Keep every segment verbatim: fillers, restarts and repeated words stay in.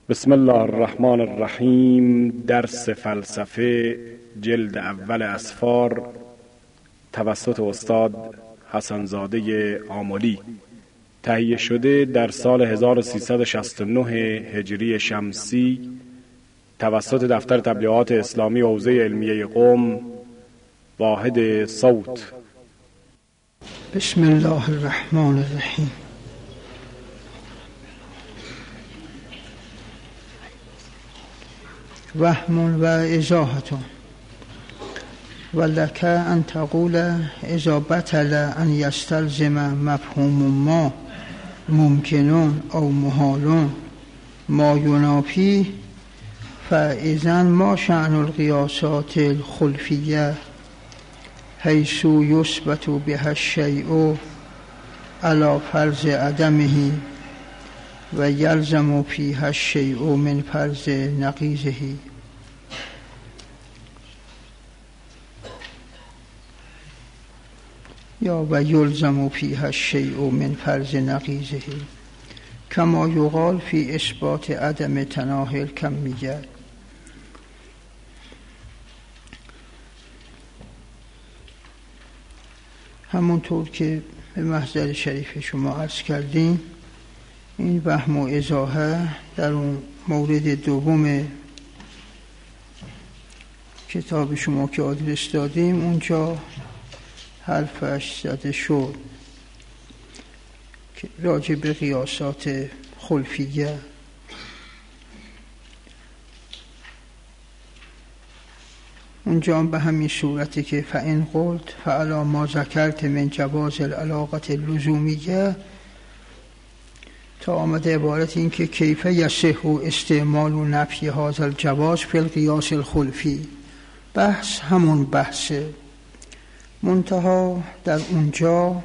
بسم الله الرحمن الرحیم. درس فلسفه جلد اول اسفار توسط استاد حسنزاده آملی، تهیه شده در سال هزار و سیصد و شصت و نه هجری شمسی توسط دفتر تبلیغات اسلامی حوزه علمیه قم، واحد صوت. بسم الله الرحمن الرحیم. وهم و ازاحتون ولک ان تقول اذا بطل ان یستلزم مفهوم ما ممکنون او محالون ما ینافی فاذا ما شأن القیاسات الخلفیه حیث یثبت بها الشیء علی فرض عدمه و یلزم فیها الشیء من فرض نقیضه. یا و یلزم فیها الشیء من فرض نقیضه کما یقال فی اثبات عدم تناهی الکمیه. همونطور که به محضر شریف شما عرض کردیم، این وهم و ازاحه در اون مورد دوم کتاب شما که آدرس دادیم اونجا حرفش زده شد که راجع به قیاسات خلفیه. اونجا به همین صورتی که فإن قلت فعلی ما ذکرت من جواز العلاقه اللزومیه تا آمده عبارت این که کیف یصح استعمال و نفی هذا الجواز فی القیاس الخلفی. بحث همون بحثه، منتها در اونجا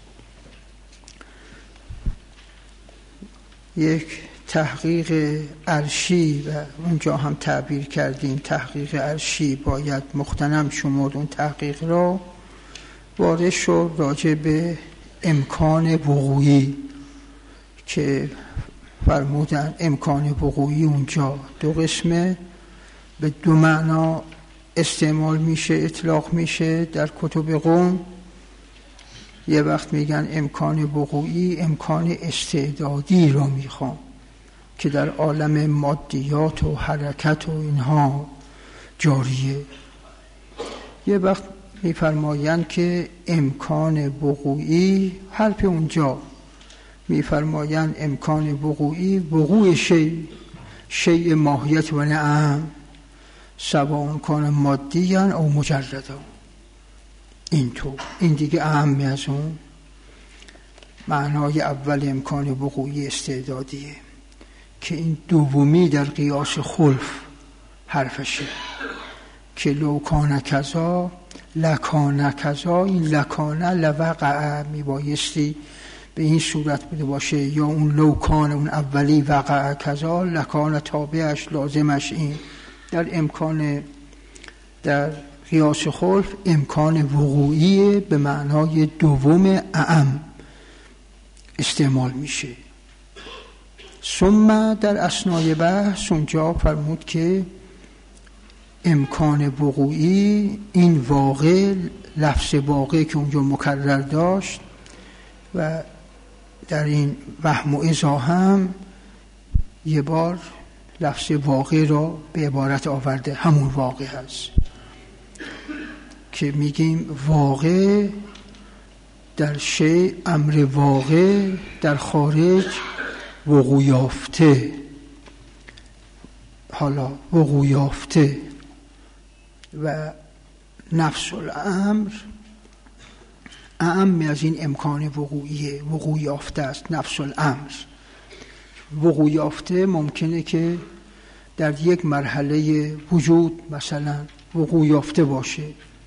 یک تحقیق عرشی و اونجا هم تعبیر کردیم تحقیق عرشی باید مغتنم شمرد. اون تحقیق را وارد شد راجع به امکان وقوعی که فرمودن امکان وقوعی اونجا دو قسمه، به دو معنا استعمال میشه، اطلاق میشه در کتب قوم. یه وقت میگن امکان وقوعی امکان استعدادی رو میخوام که در عالم مادیات و حرکت و اینها جاریه. یه وقت میفرمایند که امکان وقوعی حرف اونجا میفرمایند امکان وقوعی وقوع شیء شیء ماهیت و نعم سواء کان مادیاً او مجردا. این تو این دیگه اهم از اون معنای اول امکان وقوعی استعدادیه که این دومی در قیاس خلف حرفشه که لو کان کذا لکان کذا. این لکانه لوقع میبایستی به این صورت بوده باشه، یا اون لو کان اون اولی وقع کذا لکان تابعش لازمش. این در امکان در قیاس خلف امکان وقوعی به معنای دوم اعم استعمال میشه. ثم در اثنای بحث اونجا فرمود که امکان وقوعی این واقع لفظ واقع که اونجا مکرر داشت و در این وهم و ازاحه هم یه بار لفظ واقع را به عبارت آورده، همون واقع هست که میگیم واقع در شیء امر واقع در خارج وقوع یافته. حالا وقوع یافته و نفس الامر اعم از این امکان وقوعیه. وقوع یافته است نفس الامر. وقوع یافته ممکنه که در یک مرحله وجود مثلا وقوع یافته باشه،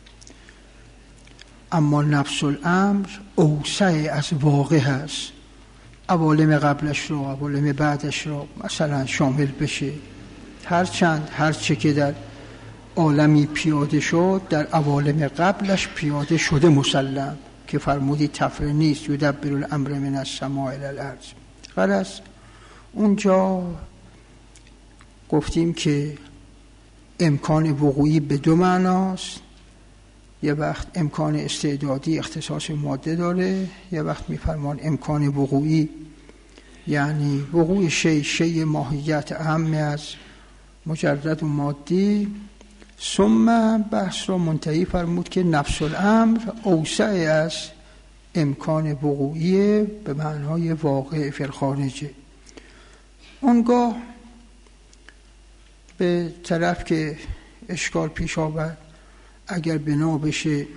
اما نفس الامر اوسع از واقع هست، عوالم قبلش رو عوالم بعدش رو مثلا شامل بشه. هرچند هرچه که در عالمی پیاده شد در عوالم قبلش پیاده شده مسلم، که فرمودی تفره نیست یدبر الامر من السماء الی الارض. غرض اونجا گفتیم که امکان وقوعی به دو معناست. یه وقت امکان استعدادی اختصاص ماده داره، یه وقت میفرمان امکان وقوعی یعنی وقوع شی شی ماهیت اهم از مجرد و مادی. ثم بحث را منتهی فرمود که نفس الامر اوسع از امکان وقوعی به معنای واقع فی الخارجه. اونگاه به طرف که اشکال پیش آورد، اگر بنا بشه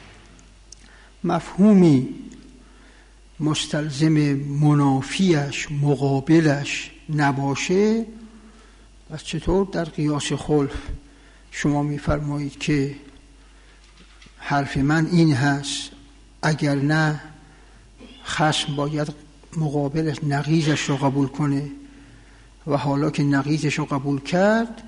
مفهومی مستلزم منافیش مقابلش نباشه، پس چطور در قیاس خلف شما میفرمایید که حرف من این هست اگر نه خصم باید مقابل نقیضش رو قبول کنه و حالا که نقیضش رو قبول کرد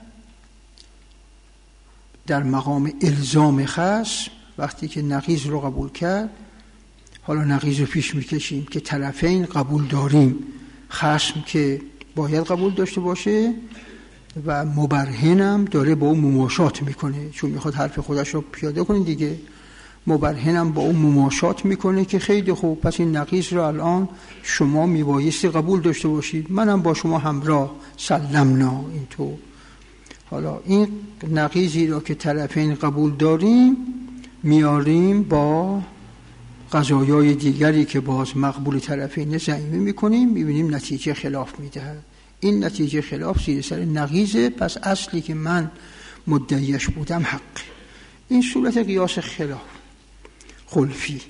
در مقام الزام خصم، وقتی که نقیض رو قبول کرد حالا نقیض رو پیش میکشیم که طرفین قبول داریم، خصم که باید قبول داشته باشه و مبرهنم داره با اون مماشات میکنه، چون میخواد حرف خودش رو پیاده کنه دیگه. مبرهنم با اون مماشات میکنه که خیلی خوب، پس این نقیض رو الان شما میبایستی قبول داشته باشید، منم با شما همراه سلمنا. اینطور حالا این نقیضی رو که طرفین قبول داریم میاریم با قضایای دیگری که باز مقبول طرفین ضمیمه میکنیم، میبینیم نتیجه خلاف میدهد. این نتیجه خلاف زیر سر نقیضه، پس اصلی که من مدعیش بودم حق. این صورت قیاس خلاف خلفی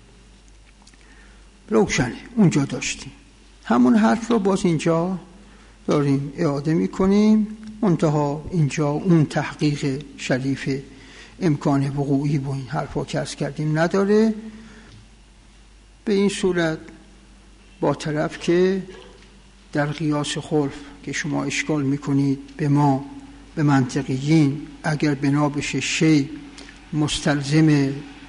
روشنه، اونجا داشتیم. همون حرف رو باز اینجا داریم اعاده میکنیم، منتها اینجا اون تحقیق شریف امکان وقوعی با این حرفا که عرض کردیم نداره. به این صورت با طرف که در قیاس خلف که شما اشکال میکنید به ما به منطقیین اگر بنا بشه شی مستلزم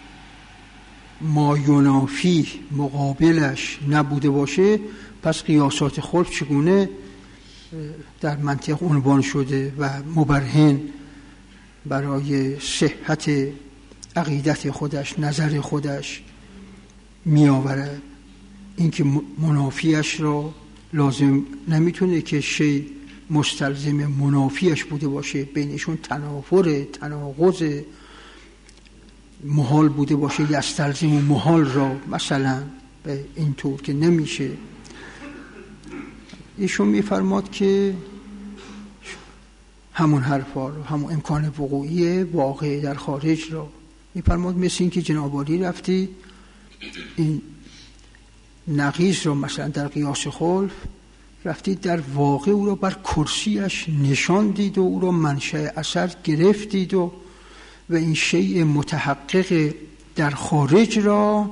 ما ینافی مقابلش نبوده باشه، پس قیاسات خلف چگونه در منطق عنوان شده و مبرهن برای صحت عقیدت خودش نظر خودش می آورد. اینکه منافیش را لازم نمیتونه که شی مستلزم منافیش بوده باشه، بینشون تنافر تناقض محال بوده باشه، یستلزم محال را مثلا به این طور که نمیشه. ایشون میفرماد که همون حرفا رو، همون امکان وقوعی واقع در خارج را میفرماد. مثل این که جناب عالی رفتی این نقیض رو مثلا در قیاس خلف رفتید در واقع او رو بر کرسیش نشاندید و او رو منشأ اثر گرفتید و و این شیء متحقق در خارج را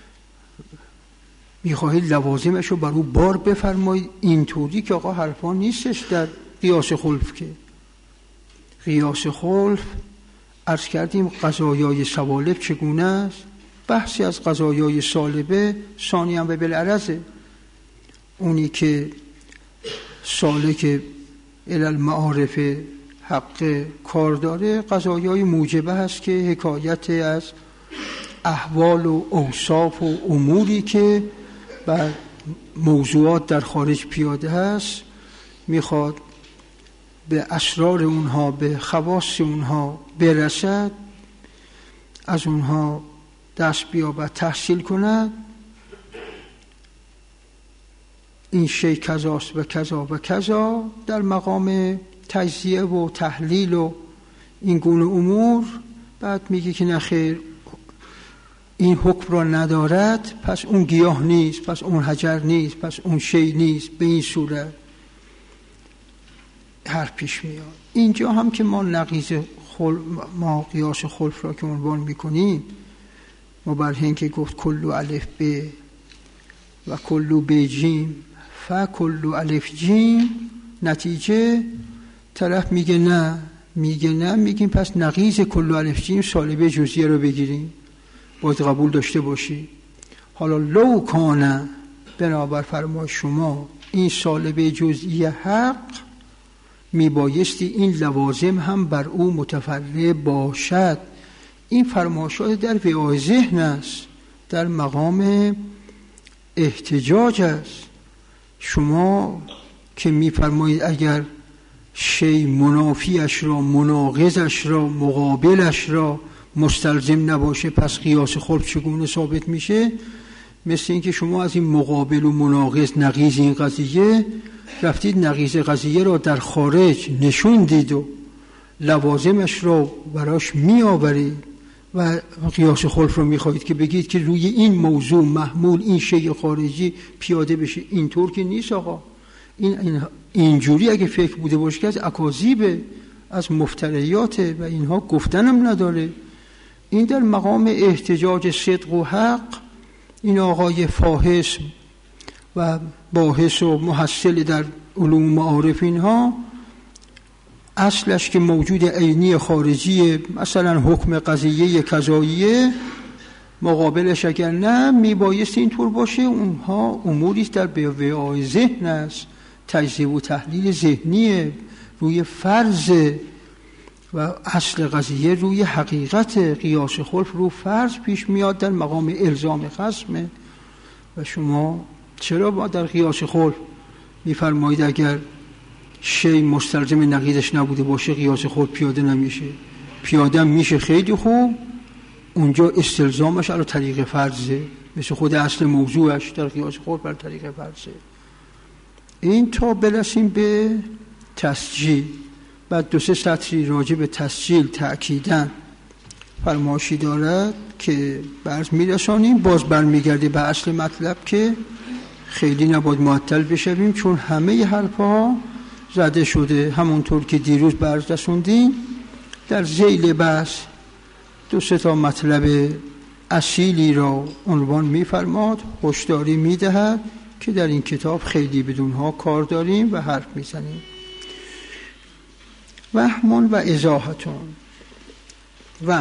میخواهید لوازمش رو بر او بار بفرمایید. اینطوری که آقا حرفا نیستش در قیاس خلف. که قیاس خلف عرض کردیم قضایای سوالب چگونه است، بحثی از قضایای سالبه ثانیاً و بالعرضه. اونی که سالک الالمعارف حق کار داره قضایای موجبه هست که حکایت از احوال و اوصاف و اموری که بر موضوعات در خارج پیاده هست میخواد به اسرار اونها به خواص اونها برسد، از اونها دست بیابد تحصیل کند. این شی کذاست و کذا و کذا در مقام تجزیه و تحلیل و این گونه امور. بعد میگه که نخیر این حکم را ندارد، پس اون گیاه نیست، پس اون حجر نیست، پس اون شی نیست. به این صورت هر پیش میاد. اینجا هم که ما نقیض خل... ما قیاس خلف را که عنوان میکنیم، مبرهن که گفت کلو الف ب و کلو ب جیم ف کلو الف جیم، نتیجه طرف میگه نه، میگه نه، میگیم پس نقیض کلو الف جیم سالبه جزئیه رو بگیریم، باید قبول داشته باشی. حالا لو کانه بنابر فرمای شما این سالبه جزئیه حق، میبایستی این لوازم هم بر او متفرع باشد. این فرمایشات در وعای ذهن است، در مقام احتجاج است. شما که میفرمایید اگر شی منافیش را، مناقضش را، مقابلش را مستلزم نباشه، پس قیاس خلق چگونه ثابت میشه؟ مثل این که شما از این مقابل و مناقض، نقیض این قضیه، رفتید نقیض قضیه را در خارج نشون دید و لوازمش را براش می آورید و قیاس خلق رو می خواهید که بگید که روی این موضوع محمول این شی خارجی پیاده بشه. اینطور که نیست آقا. این, این اینجوری اگه فکر بوده باشه که از اکاذیب، از مفتریات و اینها گفتنم نداره. این در مقام احتجاج صدق و حق. این آقای فاحص و باحث و محصل در علوم معارف اینها اصلش که موجود عینی خارجی، مثلا حکم قضیه قضاییه، مقابلش اگر نه میبایست اینطور باشه. اونها اموریست در وعای ذهن است، تجزیه و تحلیل ذهنیه، روی فرض و اصل قضیه روی حقیقت. قیاس خلف رو فرض پیش میاد در مقام الزام خصمه. و شما چرا با در قیاس خلف میفرمایید اگر شی مستلزم نقیضش نبوده باشه قیاس خلف پیاده نمیشه؟ پیاده میشه خیلی خوب، اونجا استلزامش علی طریق فرضه، مثل خود اصل موضوعش در قیاس خلف بر طریق فرضه. این تا برسیم به تسجیل. بعد دو سه سطری راجع به تسجیل تأکیداً فرمایشی دارد که برز میرسانیم. باز برمیگرده به اصل مطلب که خیلی نباید معطل بشویم، چون همه حرفها زده شده. همونطور که دیروز برز رسوندیم در ذیل بحث دو سه تا مطلب اصیلی را عنوان میفرماد، هشداری میدهد که در این کتاب خیلی بدونها کار داریم و حرف میزنیم. وهمون و ازاحتون. وهم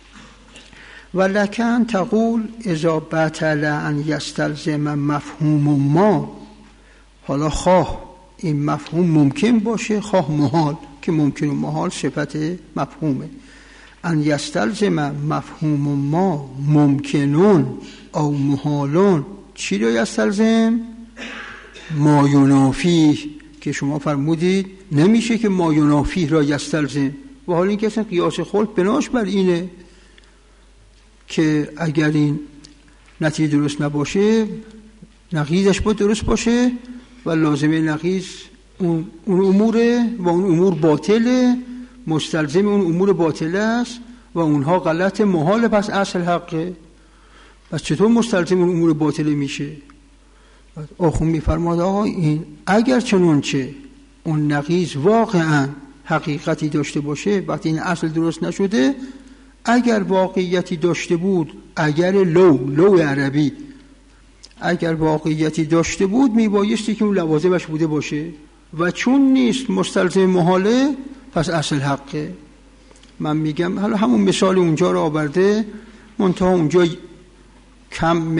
ولکن تقول اذا بطل ان یستلزم مفهوم ما. حالا خواه این مفهوم ممکن باشه، خواه محال، که ممکن و محال صفت مفهومه. ان یستلزم مفهوم ما ممکنون او محالون. چی رو یستلزم؟ ما ینافیه، که شما فرمودید نمیشه که ما ینافیه را یستلزم. و حالا این که اصلا قیاس خلق بناش بر اینه که اگر این نتیجه درست نباشه نقیضش باید درست باشه و لازمه نقیض اون, اون اموره و اون امور باطله، مستلزم اون امور باطله است و اونها غلط محال، پس اصل حقه. پس چطور مستلزم اون امور باطله میشه؟ آخون میفرماد آقا این اگر چنانچه اون نقیض واقعا حقیقتی داشته باشه، وقتی این اصل درست نشده، اگر واقعیتی داشته بود، اگر لو لو عربی اگر واقعیتی داشته بود میبایستی که اون لوازمش بوده باشه و چون نیست مستلزم محاله، پس اصل حقه. من میگم حالا همون مثال اونجا رو آورده، منتها اونجا کم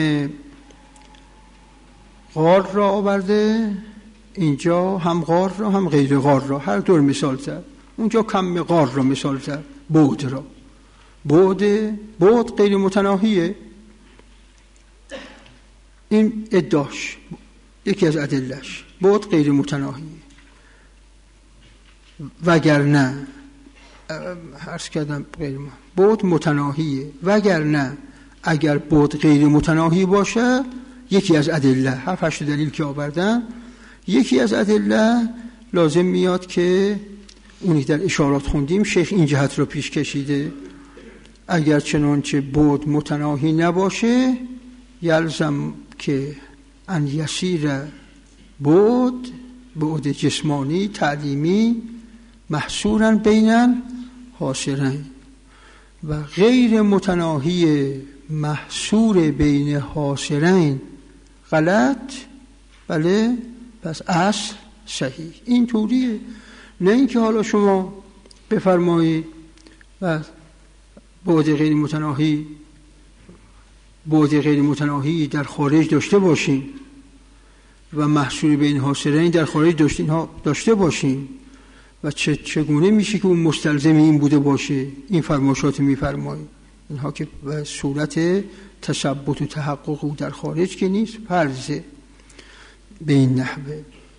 غار را آورده، اینجا هم غار را هم غیر غار را، هر دور مثال زد. اونجا کم غار را مثال زد، بعد را. بعد بعد غیر متناهیه. این ادعاش یکی از ادلهش، بعد غیر متناهیه. وگرنه عرض کردم غیر بعد متناهیه، وگرنه اگر بعد غیر متناهی باشد، یکی از ادله، هفت هشت دلیل که آوردن، یکی از ادله لازم میاد که اونی در اشارات خوندیم، شیخ این جهت رو پیش کشیده. اگر چنانچه بعد متناهی نباشه، یلزم که ان یسیر بعد بعد جسمانی تعلیمی محصورا بین حاصرین و غیر متناهی محصور بین حاصرین غلط. بله، پس اصل صحیح. این طوریه. نه اینکه حالا شما بفرمایید و بعد غیر متناهی بعد غیر متناهی در خارج داشته باشین و محصور بین حاصرین در خارج داشته باشین و چه چگونه میشه که اون مستلزم این بوده باشه؟ این فرمایشات میفرمایید اینها که به صورت تثبت و تحقق او در خارج که نیست، فرضه به این نحوه.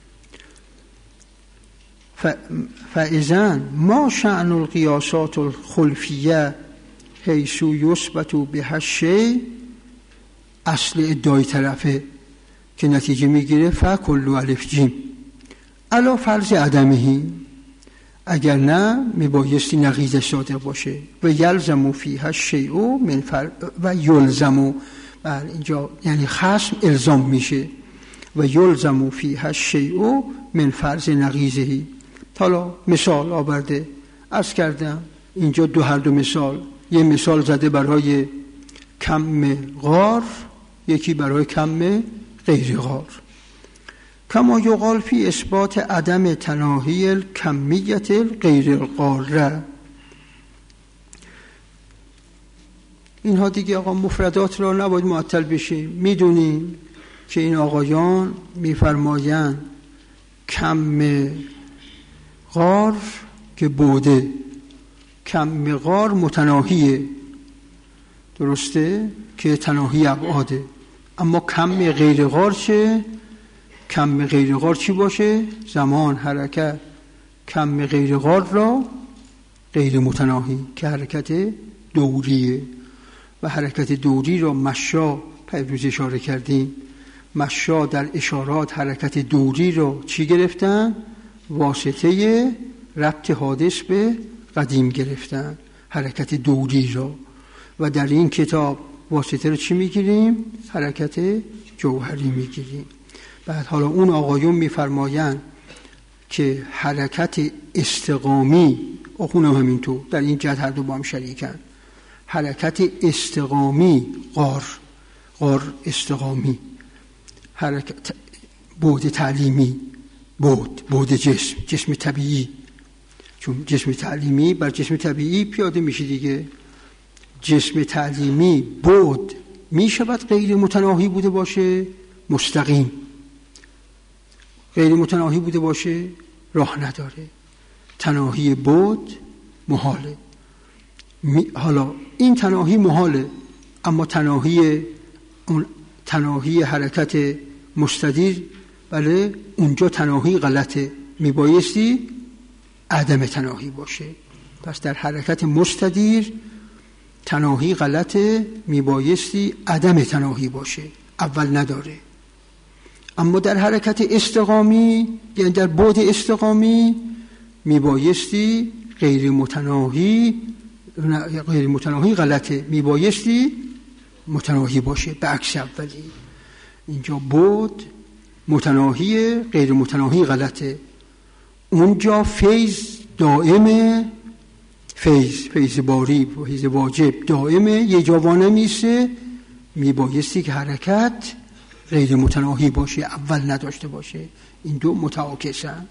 فاذن ما شأن القیاسات الخلفیه حیث یثبت بها الشیء، اصل ادعای طرفه که نتیجه میگیره فکل الف جیم علا فرض عدمهی، اگر نه میبایستی نقیض صادق باشه. و یلزم فیها الشیء من فر... و یلزم، بله اینجا یعنی خصم الزام میشه، و یلزم فیها الشیء من فرض نقیضهی. حالا مثال آورده، عرض کردم اینجا دو هر دو مثال، یه مثال زده برای کم غار، یکی برای کم غیر غار. کما یقال فی اثبات عدم تناهی الکمیت غیر الغاره. اینها دیگه آقا مفردات را نباید معطل بشیم. میدونیم که این آقایان میفرمایند کم غار که بوده، کم غار متناهیه، درسته که تناهی ابعاده. اما کم غیر غار چه؟ کم غیر غار چی باشه؟ زمان، حرکت. کم غیر غار را غیر متناهی که حرکت دوریه، و حرکت دوری را مشا پیروز اشاره کردیم. مشا در اشارات حرکت دوری را چی گرفتن؟ واسطه ربط حادث به قدیم گرفتن، حرکت دوری را. و در این کتاب واسطه رو چی میگیریم؟ حرکت جوهری میگیریم. بعد حالا اون آقایون میفرمایند که حرکت استقامی، اخون هم همینطور در این جهت هر دو با هم شریکن. حرکت استقامی غار، غار استقامی، حرکت بعد تعلیمی، بعد بعد جسم، جسم طبیعی، چون جسم تعلیمی بر جسم طبیعی پیاده میشه دیگه. جسم تعلیمی بعد میشود غیر متناهی بوده باشه، مستقیم. غیر متناهی بوده باشه راه نداره، تناهی بعد محاله. حالا این تناهی محاله، اما تناهی اون تناهی حرکت مستدیر، بله اونجا تناهی غلطه، میبایستی عدم تناهی باشه. پس در حرکت مستدیر تناهی غلطه، میبایستی عدم تناهی باشه، اول نداره. اما در حرکت استقامی، یعنی در بعد استقامی، میبایستی غیر متناهی غیر متناهی غلطه، میبایستی متناهی باشه به عکس اولی. اینجا بعد متناهی، غیر متناهی غلطه. اونجا فیض دائمه، فیض فیض باری، فیض واجب دائمه، یه جا وانمیسته، میبایستی که حرکت غیر متناهی باشه، اول نداشته باشه. این دو متعاکسن.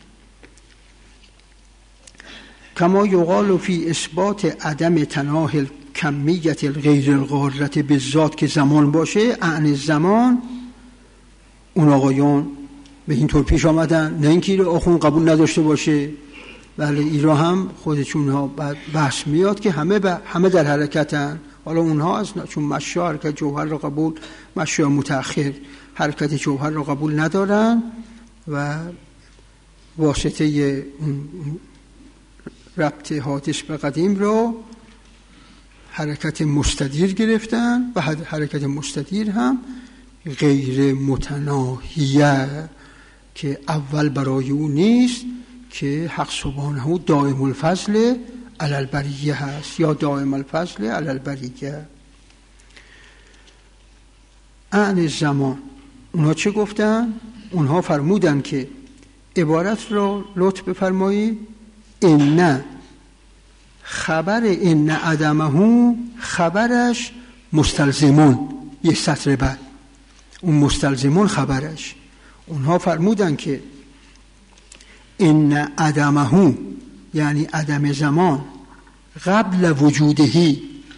کما یقال فی اثبات عدم تناهی الکمیت الغیر الغارة بالذات، که زمان باشه، اعنی زمان. اون آقایان به این طور پیش آمدن، نه اینکه رو آخون قبول نداشته باشه، بله ایرا هم خودشون ها بحث میاد که همه ب... همه در حرکتن. حالا اونها از چون مشا حرکت جوهر را قبول، مشا متأخر حرکت جوهر را قبول ندارن و واسطه اون ربط حادث به قدیم را حرکت مستدیر گرفتن و حرکت مستدیر هم غیر متناهیه که اول برای او نیست، که حق سبحانه دائم الفضل علی البریه هست، یا دائم الفضل علی البریه. عن زمان اونها چه گفتن؟ اونها فرمودن که عبارت را لطف بفرمایید، ان خبر ان عدمه خبرش مستلزمون، یه سطر بعد اون مستلزمون خبرش. اونها فرمودن که ان عدمه یعنی عدم زمان قبل وجودهی،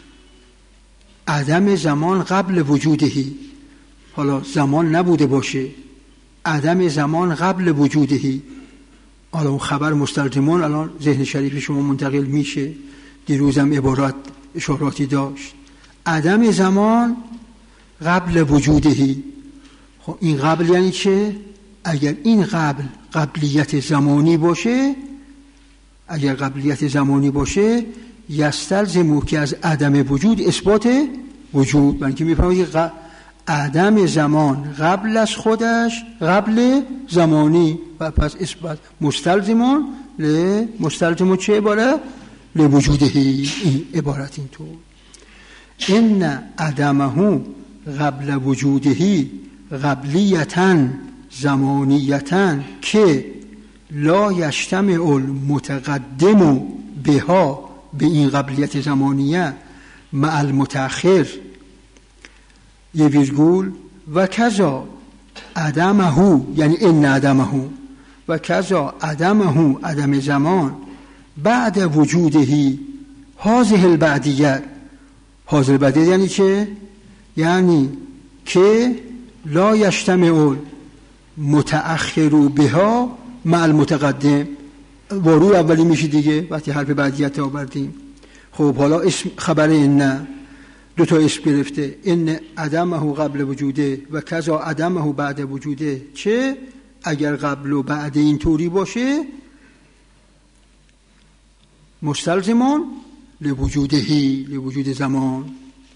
عدم زمان قبل وجودهی. حالا زمان نبوده باشه، عدم زمان قبل وجودهی. حالا اون خبر مستلزمون الان ذهن شریف شما منتقل میشه. دیروزم عبارات اشاراتی داشت. عدم زمان قبل وجودهی. خب این قبل یعنی چه؟ اگر این قبل قبلیت زمانی باشه، اگر قبلیت زمانی باشه یستلزم که از عدم وجود اثبات وجود. من که میفهمم که عدم زمان قبل از خودش قبل زمانی و پس اثبات مستلزمان ل مستلزم چه عبارت؟ لوجودهی. این عبارت اینطور. ان عدمه قبل وجودهی قبلیتاً زمانیتاً که لا یجتمع المتقدم بها، به این قبلیت زمانیه، مع المتأخر یه ویرگول و کذا عدمه، یعنی ان عدمه و کذا عدمه عدم زمان بعد وجودهی هذه البعدیه. هذه البعدیه یعنی چه؟ یعنی که لا یجتمع متأخر بها مع المتقدم. وارو اولی میشه دیگه وقتی حرف بعدیت آوردیم. خب حالا اسم خبر ان دو تا اسم گرفته. ان عدمه قبل وجوده و کذا عدمه بعد وجوده. چه؟ اگر قبل و بعد این طوری باشه مستلزمان لوجودهی، لوجود زمان.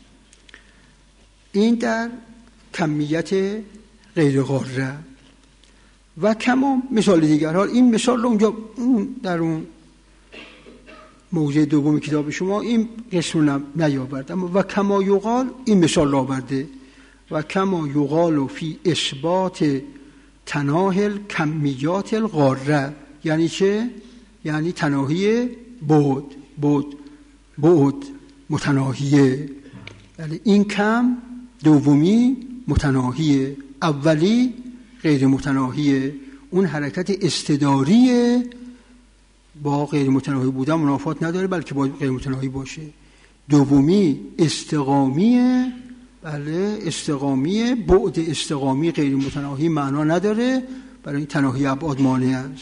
این در کمیت غیر غاره. و کما مثال دیگر. حال این مثال رو اونجا در اون موضوع دوم کتاب شما این قسم رو نیاورد، اما و کما یقال این مثال را آورده. و کما یقال فی اثبات تناهل کمیات الغاره. یعنی چه؟ یعنی تناهی بعد، بعد بعد متناهیه. یعنی این کم دومی متناهیه، اولی غیر متناهیه. اون حرکت استداریه با غیر متناهی بودن منافات نداره، بلکه با غیر متناهی باشه. دومی استقامیه، بله استقامیه. بعد استقامی غیر متناهی معنا نداره، برای تناهی ابعاد مانع است.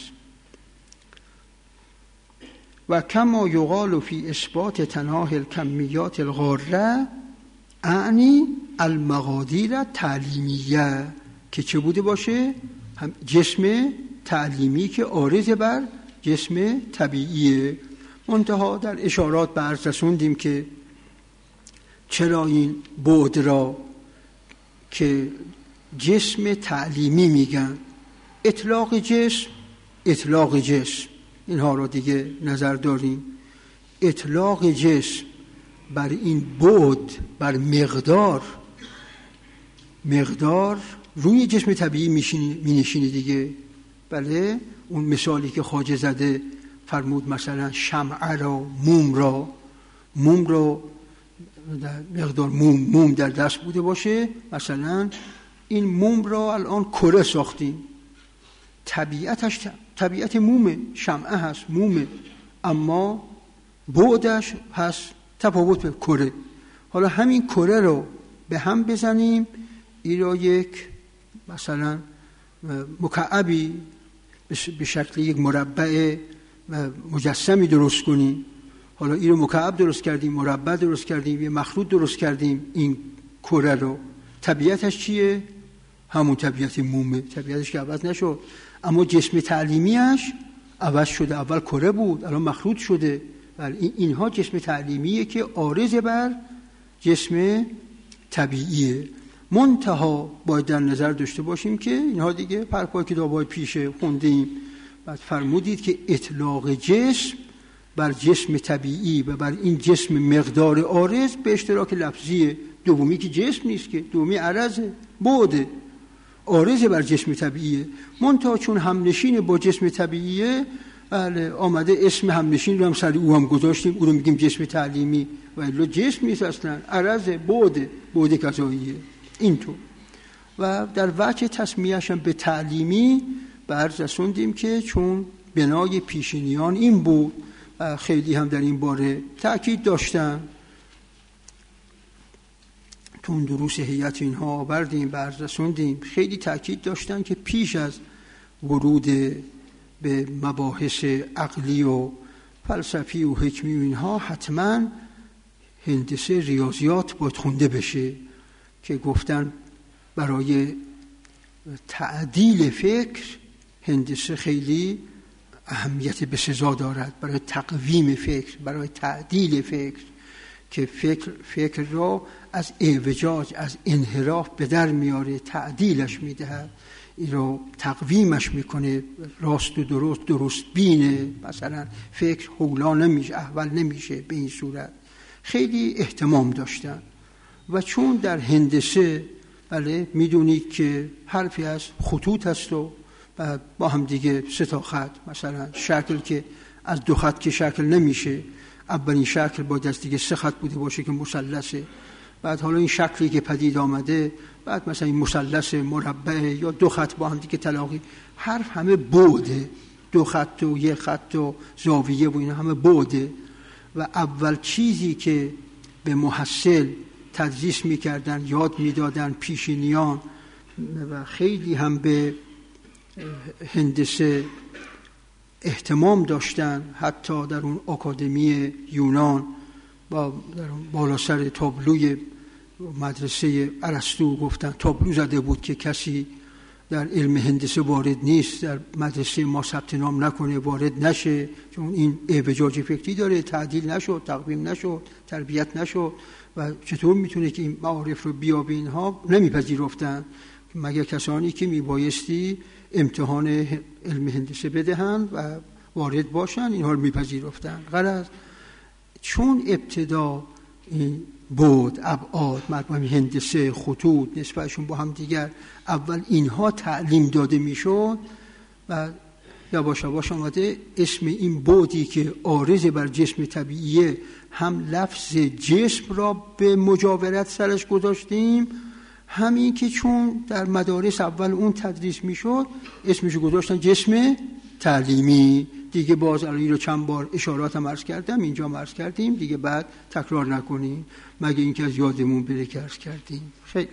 و کما یقال فی اثبات تناهی الکمیات الغاره اعنی المقادیر تعلیمیه، که چه بوده باشه؟ هم جسم تعلیمی که عارض بر جسم طبیعیه. منتها در اشارات به عرض رسوندیم که چرا این بعد را که جسم تعلیمی میگن، اطلاق جسم، اطلاق جسم اینها را دیگه نظر داریم. اطلاق جسم بر این بعد، بر مقدار، مقدار روی جسم طبیعی می نشینه دیگه. بله اون مثالی که خواجه زده فرمود مثلا شمع را، موم را، موم را در مقدار موم, موم در دست بوده باشه، مثلا این موم را الان کره ساختیم، طبیعتش طبیعت مومه، شمعه هست مومه، اما بعدش هست تفاوت به کره. حالا همین کره رو به هم بزنیم، این را یک مثلا مکعبی به شکل یک مربع مجسمی درست کنیم. حالا این رو مکعب درست کردیم، مربع درست کردیم، یه مخروط درست کردیم. این کره رو طبیعتش چیه؟ همون طبیعت مومه، طبیعتش که عوض نشد، اما جسم تعلیمیش عوض شده. اول کره بود الان مخروط شده. ولی اینها جسم تعلیمیه که عارض بر جسم طبیعیه. منتها باید در نظر داشته باشیم که اینها دیگه پرپای کتاب‌های پیشه خوندیم. بعد فرمودید که اطلاق جسم بر جسم طبیعی و بر این جسم مقدار عارض به اشتراک لفظیه. دومی که جسم نیست، که دومی عرضه، بعده، عارضه بر جسم طبیعیه. منتها چون همنشین با جسم طبیعیه، بله آمده اسم همنشین رو هم سر او هم گذاشتیم، او رو میگیم جسم تعلیمی، و الا جسم نیست اصلا، عرضه، بعده، بعد کذاییه. اینطور. و در وجه تسمیه‌اش هم به تعلیمی برز رسوندیم که چون بنای پیشینیان این بود، خیلی هم در این باره تأکید داشتن، تو اون دروس هیئت اینها آوردیم برز رسوندیم، خیلی تأکید داشتن که پیش از ورود به مباحث عقلی و فلسفی و حکمی و اینها حتما هندسه ریاضیات باید خونده بشه که گفتن برای تعدیل فکر هندسه خیلی اهمیت بسزا دارد، برای تقویم فکر، برای تعدیل فکر، که فکر فکر را از اعوجاج، از انحراف به در میاره، تعدیلش میدهد، این رو تقویمش میکنه، راست و درست، درست بینه. مثلا فکر حولا نمیشه، احول نمیشه به این صورت. خیلی اهتمام داشتن. و چون در هندسه بله میدونید که حرفی از خطوط هست و با هم دیگه سه تا خط، مثلا شکل که از دو خط که شکل نمیشه، اولین شکل باید از دیگه سه خط بوده باشه که مثلثه. بعد حالا این شکلی که پدید آمده، بعد مثلا این مثلث مربع یا دو خط با هم دیگه تلاقی، حرف همه بعده، دو خط و یک خط و زاویه و اینا همه بعده. و اول چیزی که به محصل تدریس میکردن، یاد میدادن پیشینیان و خیلی هم به هندسه اهتمام داشتن، حتی در اون آکادمی یونان با در اون بالا سر تابلوی مدرسه ارسطو گفتن، تابلو زده بود که کسی در علم هندسه وارد نیست در مدرسه ما ثبت نام نکنه، وارد نشه، چون این اعوجاج فکری داره، تعدیل نشد، تقویم نشد، تربیت نشد و چطور میتونه که این معارف رو بیابه. اینها نمیپذیرفتن مگر کسانی که میبایستی امتحان علم هندسه بدهند و وارد باشن، اینها رو میپذیرفتن. غرض چون ابتدا این بود ابعاد مربوط به هندسه، خطوط، نسبتشون با هم دیگر، اول اینها تعلیم داده میشد و یواش یواش آمده اسم این بودی که عارض بر جسم طبیعیه، هم لفظ جسم را به مجاورت سرش گذاشتیم، همین که چون در مدارس اول اون تدریس میشد اسمشو گذاشتن جسم تعلیمی. دیگه باز الان رو چند بار اشارات هم عرض کردم، اینجا هم عرض کردیم، دیگه بعد تکرار نکنیم مگه اینکه از یادمون بره که عرض کردیم. خیلی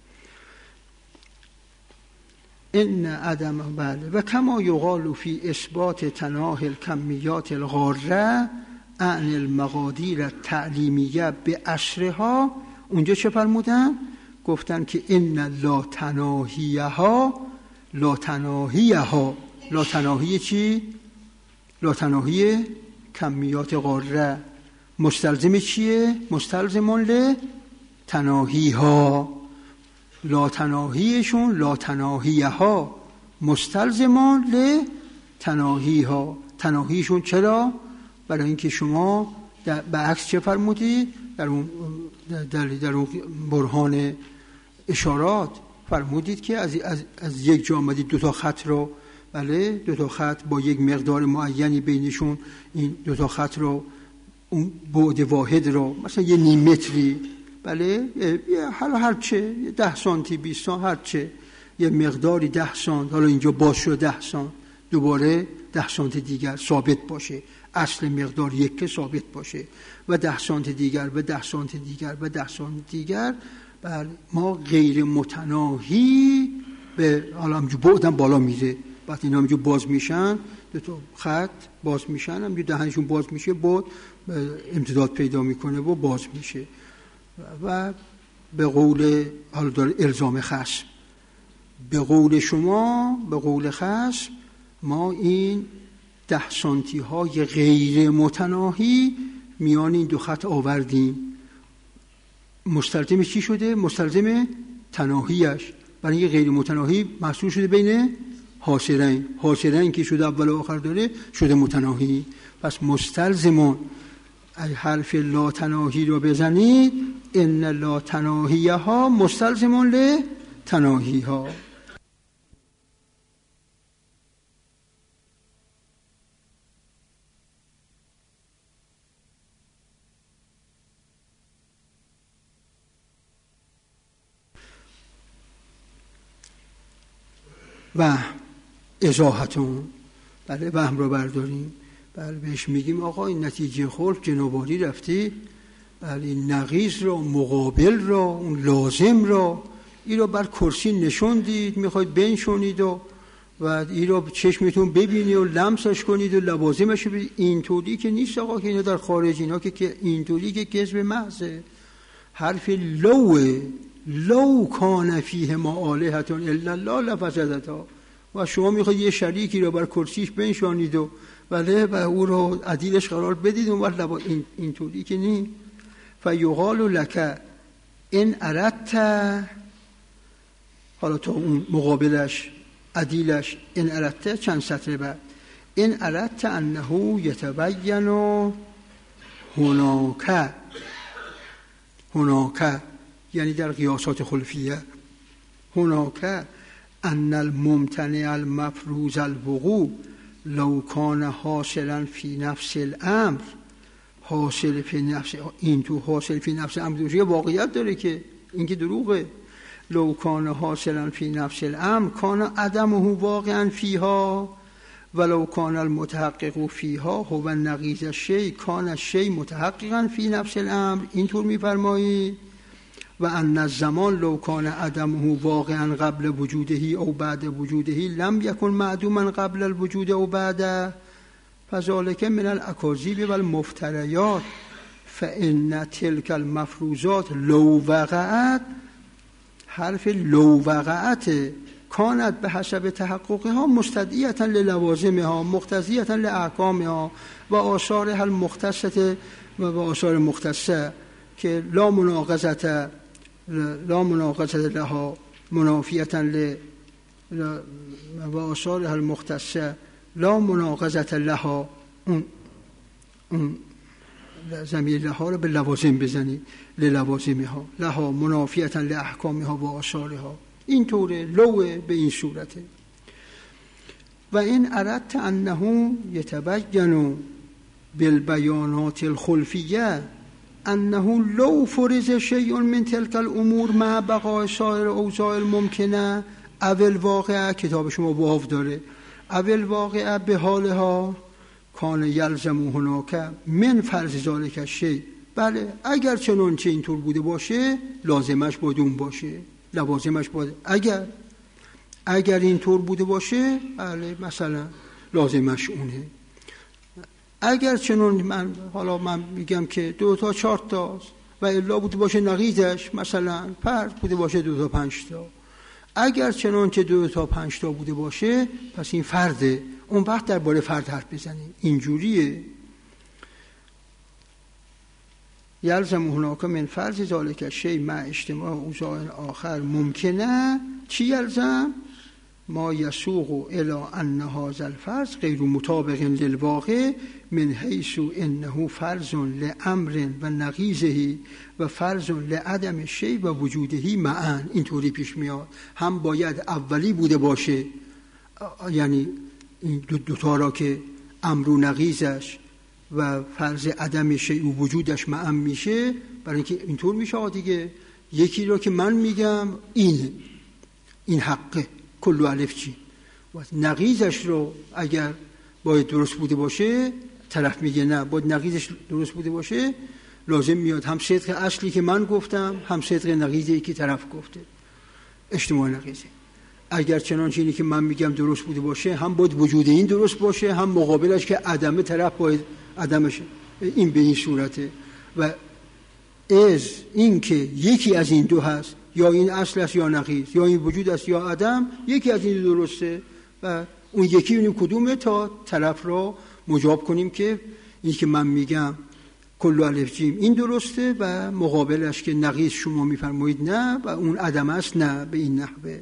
ان عدم بله و کما یقال فی اثبات تناهی الکمیات الغاره عن المقادیر التعلیمیه به اسرها. اونجا چه فرمودن؟ گفتن که ان لا تناهیها، لا تناهیها، لا تناهی چی؟ لا تناهی کمیات غاره مستلزم چیه؟ مستلزمون ل تناهیها. لا تناهیشون لا تناهیها مستلزمون ل تناهیها. تناهیشون چرا؟ برای اینکه شما به عکس چه فرمودید؟ در اون در, در اون برهان اشارات فرمودید که از, از, از یک جا آمدید دو تا خط رو، بله دو تا خط با یک مقدار معینی بینشون، این دو تا خط رو اون بعد واحد رو مثلا یه نیم متری، بله حالا هر چه ده سانتی بیست سانتی هر چه یه مقداری ده سانت، حالا اینجا باز شده ده سانت، دوباره ده سانت دیگر ثابت باشه، اصل مقدار یک که ثابت باشه و ده سانت دیگر و ده سانت دیگر و ده سانت دیگر. بله ما غیر متناهی به حالا همجور بعدم بالا میره، وقتی اینا همجور باز میشن دو تا خط باز میشن، همجور دهنشون باز میشه، بعد امتداد پیدا میکنه و باز میشه. و به قول حالا داره الزام خصم، به قول شما، به قول خصم، ما این ده سانتی های غیر متناهی میان این دو خط آوردیم. مستلزم چی شده؟ مستلزم تناهیش، برای اینکه غیر متناهی محصول شده بین حاصرین. حاصرین که شده اول و آخر داره شده متناهی. پس مستلزمون حرف لا تناهی رو بزنید، ان لا تناهیه ها مستلزمون ل تناهی ها. و ازاحتون، بله وهم رو برداریم، بله بهش میگیم آقا این نتیجه خلق جنوباری رفتی، بله نقیض را، مقابل را، اون لازم را، این را بر کرسی نشوندید، میخواید بنشونید و و این رو چشمتون ببینی و لمسش کنید و لوازمش رو ببینید. اینطوری که نیست آقا که اینا در خارج، اینا که اینطوری که کذب محضه. حرف لو لو کان فیه ما آلهة الا الله لفسدتا. و شما میخواید یه شریکی رو بر کرسیش بنشانید و بله و او رو عدیلش قرار بدید اون وقت لبا این اینطوری که نی. فیقال لک ان اردت، حالا تا اون مقابلش عدیلش ان اردت چند سطر بعد، ان اردت انه یتبین هناک، هناک یعنی در قیاسات خلفیه، هناک ان الممتنع المفروض الوقوع لو کان حاصلا فی نفس الامر، حاصل فی نفس، این تو حاصل فی نفس الامر یه واقعیت داره که این که دروغه. لو کان حاصلا فی نفس الامر کان عدمه واقعا فیها ولو کان المتحقق فیها هو نقیض الشیء کان الشیء متحققا فی نفس الامر. اینطور میفرمایید. و ان الزمان لو کان عدمه واقعا قبل وجوده او بعد وجوده لم یکن معدوما قبل الوجود او بعد فذلک من الاکاذیب و المفتریات فان تلک المفروضات لو وقعت، حرف لو وقعت کانت به حسب تحققها مستدعیة للوازمها مقتضیة لاحکامها و آثارها المختصة و آثار مختصه که لا مناقضة لا مناقضة لها منافیة ل و آثارها المختصه لا مناقضة لها، اون اون ضمیر لها رو به لوازم بزنی، للوازمها لها منافیة لاحکامها و آثارها. این طوره لوه به این صورته. و این اردت انه یتبین بالبیانات الخلفیه انه لو فرض شیء من تلك الامور مع بقاء سایر اوضاع الممکنه اول واقعه، کتاب شما واو داره، اول واقعه به حالها کان یلزم هناک من فرض ذالک الشیء. بله اگر چنانچه اینطور بوده باشه لازمش باید اون باشه، لوازمش باید، اگر اگر اینطور بوده باشه بله مثلا لازمش اونه. اگر چنون من حالا من میگم که دو تا چهار تا و الا بوده باشه نقیضش مثلا فرد بوده باشه دو تا پنج تا، اگر چنان که دو تا پنج تا بوده باشه پس این فرده، اون وقت درباره فرد حرف بزنیم. اینجوریه. یلزم هناک من فرض ذالک الشیء مع اجتماع اوضاع آخر ممکنه. چی یلزم؟ ما یسوق الی ان هذا الفرض غیر مطابق للواقع من حیث انه فرض لامر و نقیضه و فرض لعدم الشیء و وجوده معا. اینطوری پیش میاد، هم باید اولی بوده باشه، یعنی این دو, دو تا را که امر و نقیضش و فرض عدم شیء و وجودش معا میشه، برای اینکه اینطور میشه دیگه. یکی را که من میگم این این حقه کلو الف چی، نقیضش رو اگر باید درست بوده باشه طرف میگه نه باید نقیضش درست بوده باشه، لازم میاد هم صدق اصلی که من گفتم هم صدق نقیضی که طرف گفته، اجتماع نقیضه. اگر چنانچه اینی که من میگم درست بوده باشه هم باید وجود این درست باشه هم مقابلش که عدم طرف باید عدمش. این به این صورته. و از این که یکی از این دو هست، یا این اصل است یا نقیض، یا این وجود است یا عدم، یکی از این دو درسته و اون یکی ببینیم کدومه تا طرف را مجاب کنیم که این که من میگم کل الف جیم این درسته و مقابلش که نقیض شما میفرمایید نه و اون عدم است نه، به این نحوه.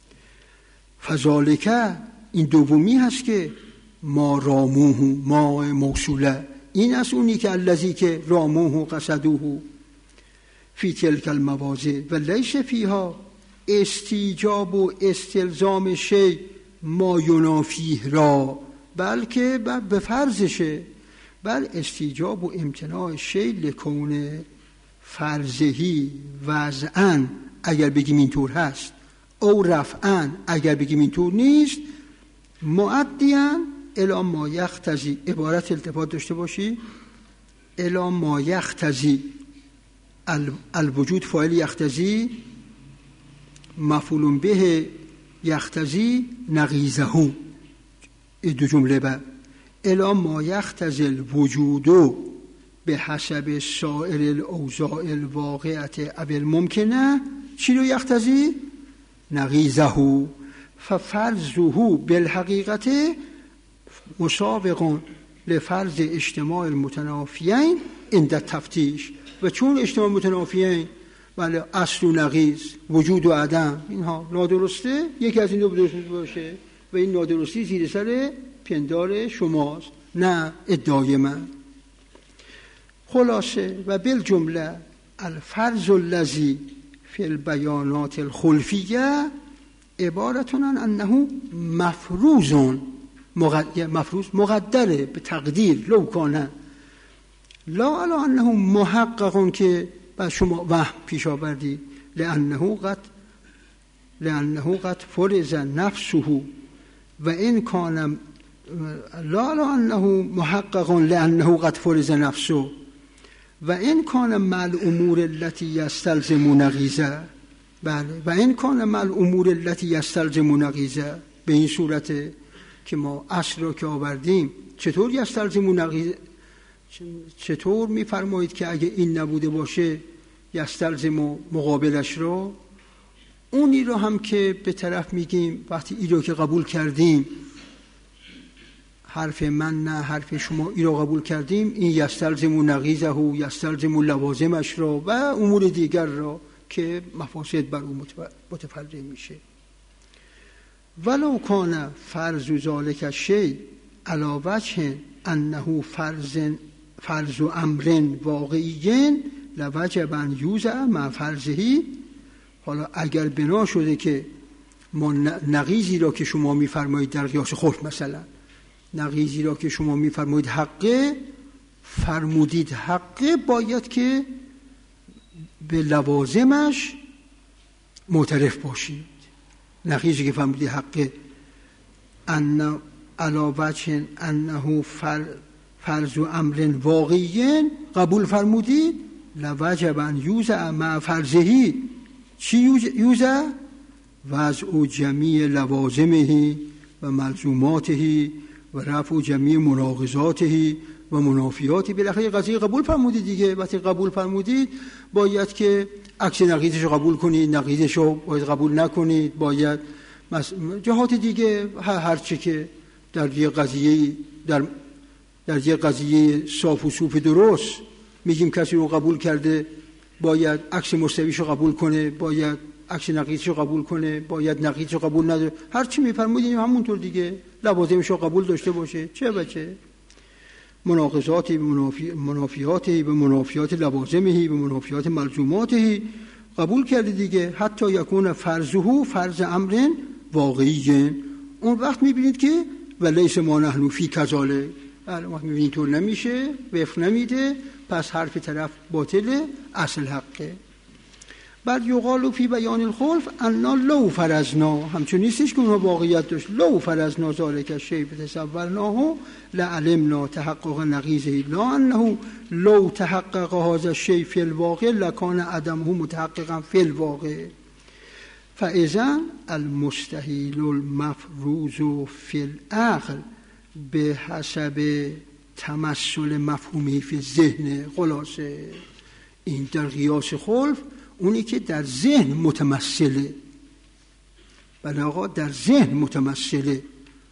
فذالک این دومی هست که ما راموه، ما موصوله، این از اونی که الذی که راموه قصدوه فی تلک المواضع و لیس فیها استیجاب و استلزام شی ما ینافیه را، بلکه به فرضشه، بل استیجاب و امتناع شی لکون فرضهی وضعن اگر بگیم اینطور هست، او رفعن اگر بگیم اینطور نیست، معدیان الی ما یقتضی، عبارت التفات داشته باشی، الی ما یقتضی الوجود فاعل یقتضی، مفعول به یختزی نقیزهو، این دو جمله بعد الا ما یختزی الوجود به حسب سائر الاوضاع الواقعه او الممکنه، چی رو یختزی؟ نقیزهو. ففرضه بالحقیقت مسابق لفرض اجتماع المتنافیین عند تفتیش. و چون اجتماع متنافیین بله اصل و نقیض، وجود و عدم، اینها نادرسته، یکی از این دو درست باشه و این نادرستی زیر سر پندار شماست، نه ادعای من. خلاصه و بالجمله الفرض الذی فی البیانات الخلفیه عبارتون عن انه مفروض مفروض مقدره به تقدیر لو کانه لا علی انه محقق که با شما وهم پیش آوردی لانه قد لانه قد فرض نفسه و این کان لا علی انه محقق لانه قد فرض نفسه و این کان مع الامور التي یستلزم نقیضه. بله و این کان مع الامور التي یستلزم نقیضه، به این صورت که ما اصل را که آوردیم چطور یستلزم نقیضه، چطور میفرمایید که اگه این نبوده باشه یستلزم مقابلش رو، اونی رو هم که به طرف میگیم وقتی این رو که قبول کردیم، حرف من نه حرف شما، این رو قبول کردیم، این یستلزم نقیضه و یستلزم لوازمش رو و امور دیگر رو که مفاسد بر اون متفرع میشه. ولو کان فرض ذالک الشیء علی وجه انه فرض فرض امر واقعی لوجب ان یوزع مع فرضه. حالا اگر بنا شده که ما نقیضی را که شما میفرمایید در قیاس خلف، مثلا نقیضی را که شما میفرمایید حقه، فرمودید حقه، باید که به لوازمش معترف باشید. نقیضی که فرمودید حقه ان علی وجه انه فرض امر واقعی قبول فرمودید لوجب ان یوزع مع فرضه. چی یوزع؟ وضع جمیع لوازمه و ملزوماته و رفع جمیع مناقضاته و منافیاته. بالاخره قضیه قبول فرمودید دیگه. وقتی قبول فرمودید باید که عکس نقیضش رو قبول کنید، نقیضش رو باید قبول نکنید، باید جهات دیگه هر چی که در یه قضیه در در یه قضیه صاف و صوف درست میگیم کسی رو قبول کرده باید عکس مستویش رو قبول کنه، باید عکس نقیضش رو قبول کنه، باید نقیضش رو قبول نداره، هر چی میفرمایید همونطور دیگه لوازمش رو قبول داشته باشه. چه بچه مناقضاتی به منافی... منافیاتی به منافیات لوازمه به منافیات ملزوماته قبول کرده دیگه. حتی یکون فرضه فرض امر واقعی. اون وقت میبینید که ولیس ما نحن فی کذالک، وقت میبینید طور نمیشه، وفق نمیده، پس حرف طرف باطله، اصل حقه. بعد یقال فی بیان الخلف انا لو فرضنا، همچون نیستش که اونها واقعیت داشت، لو فرضنا ذالک الشیء تصورناه لعلمنا تحقق نقیضه لا انه لو تحقق هذا الشیء فی الواقع لکان عدمه متحققا فی الواقع. فاذا المستحیل المفروض فی العقل به حسب تمثل مفهومی فی ذهن. خلاصه این در قیاس خلف اونی که در ذهن متمثله. بله آقا در ذهن متمثله،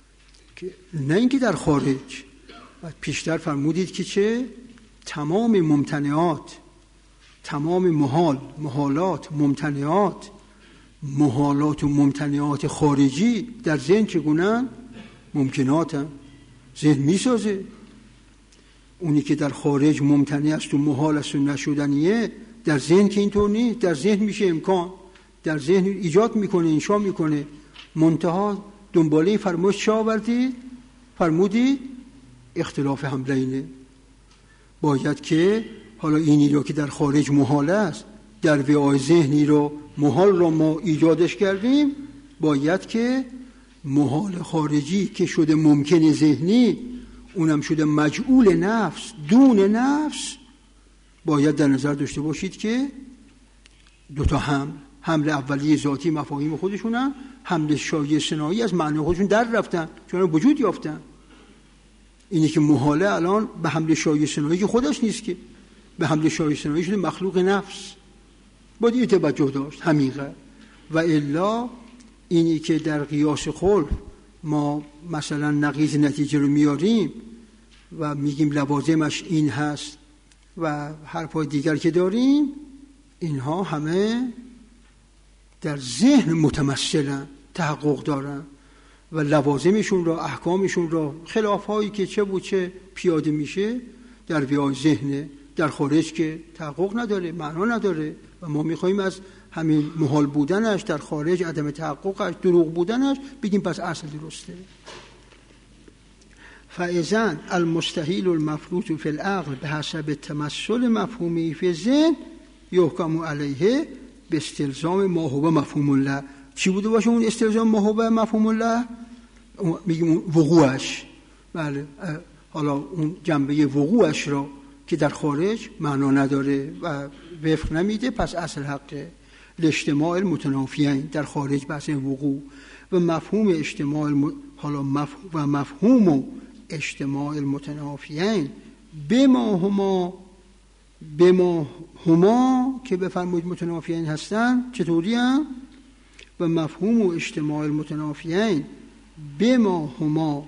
نه اینکه در خارج. پیشتر فرمودید که چه تمام ممتنعات، تمام محال محالات ممتنعات محالات و ممتنعات خارجی در ذهن چگونن؟ ممکناتن. ذهن میسازه. اونی که در خارج ممتنع است و محال است و نشدنیه، در ذهن که اینطور نیست. در ذهن میشه امکان، در ذهن ایجاد میکنه، انشا میکنه. منتها دنباله فرمایش چه آوردید؟ فرمودید اختلاف حملینه. باید که حالا اینی رو که در خارج محال است، در وعای ذهنی رو محال رو ما ایجادش کردیم، باید که محال خارجی که شده ممکن ذهنی، اونم شده مجعول نفس دون نفس، باید در نظر داشته باشید که دوتا حمل حمل اولیه ذاتی مفاهیم خودشونن حمله شایسته‌نایی از معنی خودشون در رفتن، چون وجود یافتن. اینی که محاله الان به حمله شایسته‌نایی که خودش نیست، که به حمله شایسته‌نایی شده مخلوق نفس، باید این توجه داشت حمیقه. و الا اینی که در قیاس خلف ما مثلا نقیض نتیجه رو میاریم و میگیم لوازمش این هست و حرفای دیگر که داریم، اینها همه در ذهن متمثلن، تحقق دارن و لوازمشون را، احکامشون را، خلافهایی که چه بود چه پیاده میشه در ویای ذهن، در خارج که تحقق نداره، معنا نداره و ما میخواییم از همین محال بودنش در خارج، عدم تحققش، دروغ بودنش بگیم پس اصل درسته. فاذا المستحيل المفروض في العقل بحسب تمثل مفهومه في الذهن يحكم عليه باستلزام ما هو مفهوم الله. چی بوده باشه اون استلزام ما هو مفهوم الله؟ میگیم وقوعش. بله، حالا اون جنبه وقوعش را که در خارج معنا نداره و وفق نمیده، پس اصل حقه. الاجتماع المتنافیین، در خارج بحث وقوع و مفهوم اجتماع الم... حالا مفهوم و مفهوم اجتماع المتنافیین بما هما بما هما که بفرمایید متنافیین هستن، چطوری هم؟ و مفهوم اجتماع المتنافیین بما هما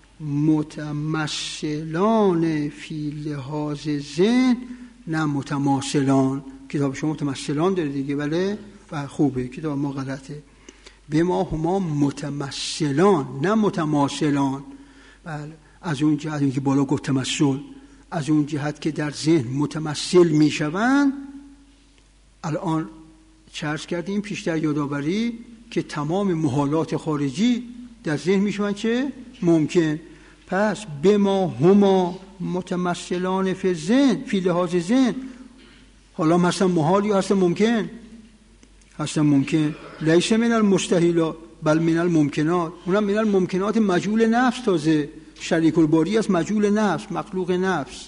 متمثلان فی لحاظ ذهن، نه متماثلان. کتاب شما متمثلان داره دیگه، ولی و خوبه، کتاب ما غلطه. بما هما متمثلان نه متماثلان. بله، از اون جهت که بالا گفت تمثل، از اون جهت که در ذهن متمثل میشوند. الان چرس کردیم پیشتر یادآوری که تمام محالات خارجی در ذهن میشوند چه ممکن. پس بما هما متمثلان فی ذهن، فی لحاظ ذهن، حالا هستن محال یا هستن ممکن؟ هستن ممکن. لیس من المستحیلات بل من الممکنات. اونم من الممکنات مجهول نفس، تازه شریک الباری است، مجهول نفس، مخلوق نفس.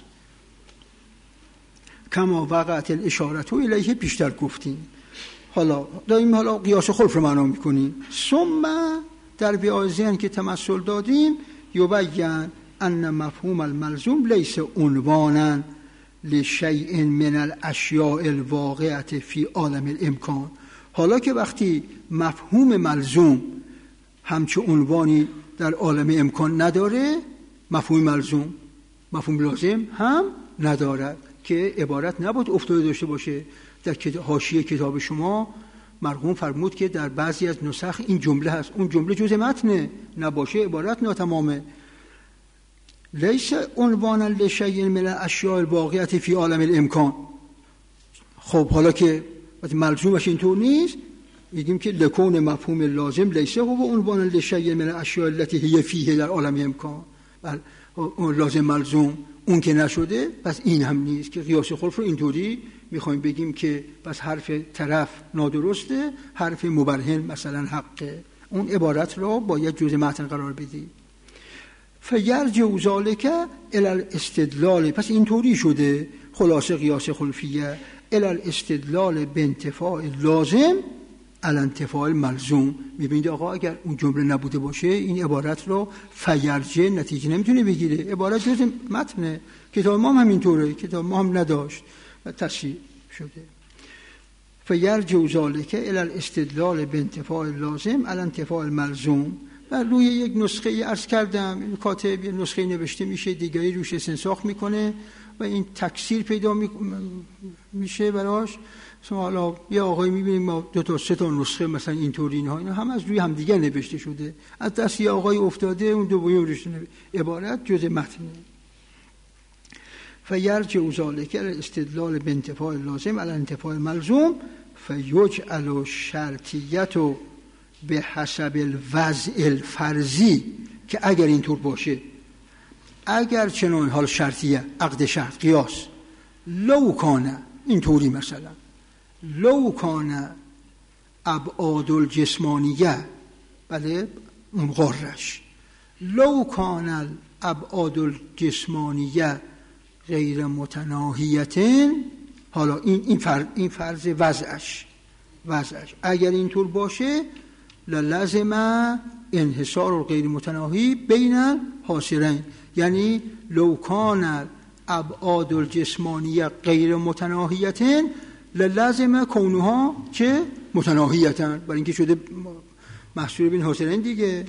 کما وقعت الاشارت الیه، پیشتر گفتیم. حالا داریم حالا قیاس خلف رو معنا میکنیم. ثم در بیای ذهن که تمثل دادیم، یبین ان مفهوم الملزوم لیس عنوانا لشیء من الاشیاء الواقعه فی عالم الامکان. حالا که وقتی مفهوم ملزوم همچه عنوانی در عالم امکان نداره، مفهوم ملزوم مفهوم لازم هم ندارد، که عبارت نبود افتاده داشته باشه. در حاشیه کتاب شما مرحوم فرمود که در بعضی از نسخ این جمله هست، اون جمله جزء متنه، نباشه عبارت ناتمامه. لیس عنوانا لشیء من الاشیاء الواقعه فی عالم الامکان. خب حالا که ملزومش اینطور نیست، میگیم که لکون مفهوم لازم لیس هو عنوانا لشیء من الاشیاء التي هي فیه در عالم امکان. بله، اون لازم ملزوم اون که نشده، پس این هم نیست. که قیاس خلف رو اینطوری میخوایم بگیم که پس حرف طرف نادرسته، حرف مبرهن مثلا حقه. اون عبارت را باید جزء متن قرار بدی. فیرجع ذلک الی الاستدلال، پس اینطوری شده خلاصه قیاس خلفیه، الی الاستدلال بانتفاع لازم علی انتفاع ملزوم. میبینید آقا اگر اون جمله نبوده باشه این عبارت رو فیرجع نتیجه نمیتونه بگیره، عبارت جز متنه. کتاب ما هم همینطوره، کتاب ما هم نداشت و تصحیح شده. فیرجع ذلک الی الاستدلال بانتفاع لازم علی انتفاع ملزوم. و روی یک نسخه عرض کردم، این کاتب یه نسخه نوشته میشه، دیگری روش استنساخ میکنه و این تکثیر پیدا میشه براش. حالا یه آقای میبینیم ما دو تا سه تا نسخه مثلا اینطوری اینها اینا هم از روی هم دیگه نوشته شده، از دست یه آقای افتاده، اون دو بویم روش عبارت جزء متنه. فیرجع ذلک الاستدلال بانتفاع لازم علی انتفاع ملزوم فیجعل الشرطیت به حسب الوضع الفرضی، که اگر اینطور باشه، اگر چنان حال شرطیه، عقد شرط، قیاس، لو کانه اینطوری مثلا، لو کانه ابعاد الجسمانیه، بله مقارش، لو کانه ابعاد الجسمانیه غیر متناهیتن، حالا این این فرض این فرض وضعش وضعش اگر اینطور باشه، للزم انحصار الغیر متناهی بین الحاصرین، یعنی لو کان ابعاد الجسمانیه غیر متناهیتن للزم کونها چه متناهیتن، برای اینکه شده محصور بین حاصرین دیگه.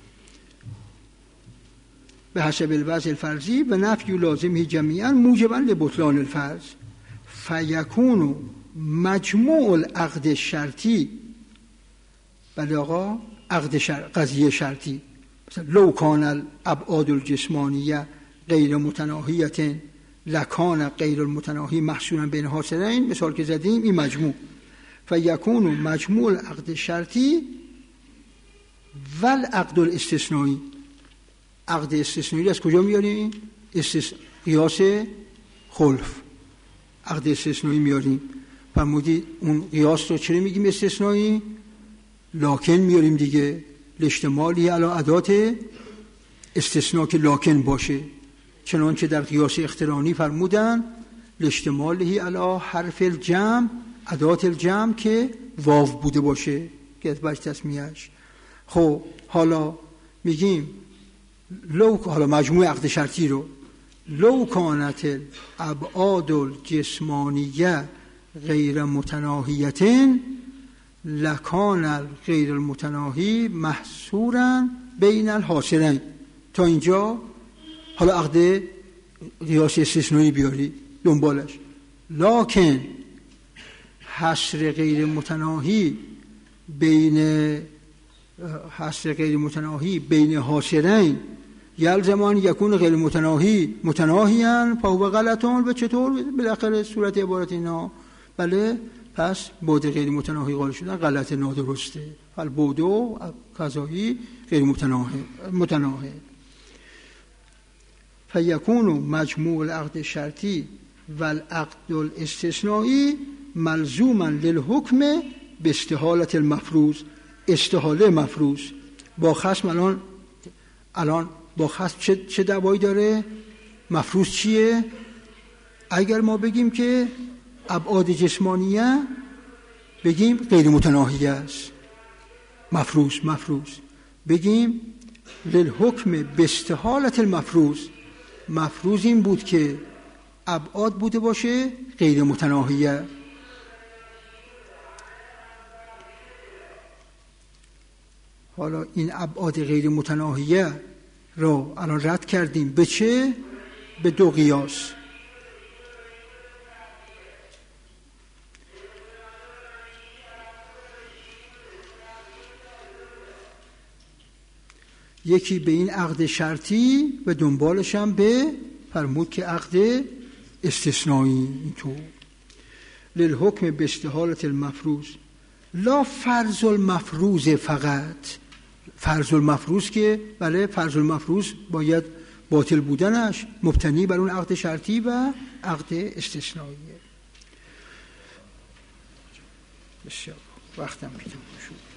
به حسب الوضع الفرضی و نفی لازمه جمیعا موجبا لبطلان الفرض فیکون مجموع العقد الشرطی. بله آقا، عقد شر... قضیه شرطی مثلا لو کان الابعاد الجسمانیه غیر متناهیت لکان غیر المتناهی محصورا بین حاصرین، مثال که زدیم این مجموع. فیکون مجموع العقد الشرطی و العقد الاستثنایی. عقد استثنایی از کجا میاریم؟ استث... قیاس خلف. عقد استثنایی میاریم. فرمودید اون قیاس رو چرا میگیم استثنایی؟ لاکن میاریم دیگه، لاحتمالی علی ادات استثناء که لاکن باشه، چنانچه در قیاس اقترانی فرمودن لاحتمالی علی حرف الجمع، ادات الجمع که واو بوده باشه که از بچ تسمیهش. خب حالا میگیم لو، حالا مجموع عقد شرطی رو، لو کانت الابعاد الجسمانیه غیر متناهیتن لکان غیر المتناهی محصورا بین الحاصرین. تا اینجا حالا عقد قیاس استثنایی بیاری دنبالش. لکن حصر غیر متناهی بین حصر غیر متناهی بین حاصرین یلزمان یکون غیر متناهی متناهیان فهو غلطان. و چطور بالاخره صورت عبارت اینا؟ بله، پس بعد غیر متناهی قائل شدن غلط نادرسته. فل بعدو قضایی غیر متناهی متناهی. فیکون مجموع العقد شرطی و العقد الاستثنایی ملزوما للحکم به استحالت المفروض. استحاله مفروض با خصم الان الان با خصم چه چه دعوایی داره؟ مفروض چیه؟ اگر ما بگیم که ابعاد جسمانیه بگیم غیر متناهی است، مفروض مفروض بگیم للحکم به استحالت المفروض. مفروض این بود که ابعاد بوده باشه غیر متناهیه. حالا این ابعاد غیر متناهیه رو الان رد کردیم به چه؟ به دو قیاس. یکی به این عقد شرطی و دنبالش هم به فرمود که عقد استثنایی. اینطور للحکم به استحالت المفروض لا فرض المفروض فقط. فرض المفروض که بله، فرض المفروض باید باطل بودنش مبتنی بر اون عقد شرطی و عقد استثنایی. بسیار وقتم بیتون شد.